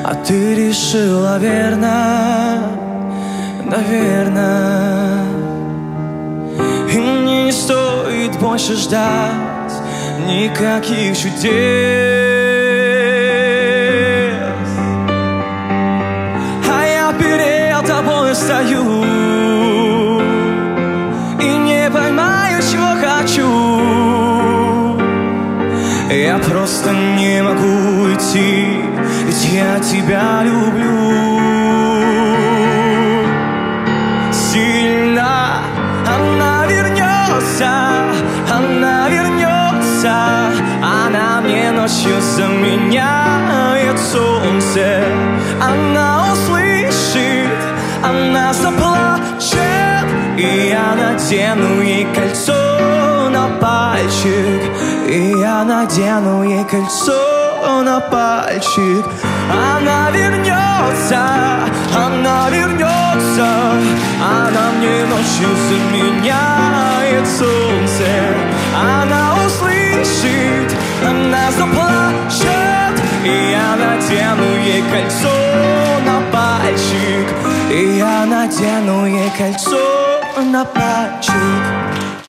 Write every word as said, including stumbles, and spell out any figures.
А ты решила верно, наверно. И мне не стоит больше ждать никаких чудес. А я перед тобой стою и не поймаю, чего хочу. Я просто не могу уйти, ведь я тебя люблю сильно. Она вернется, она вернется, она мне ночью заменяет солнце. Она услышит, она заплачет, и я надену ей кольцо на пальчик. И я надену ей кольцо на пальчик. Она вернется, она вернется, она мне ночью заменяет солнце. Она услышит, она заплачет, и я надену ей кольцо на пальчик. И я надену ей кольцо на пальчик.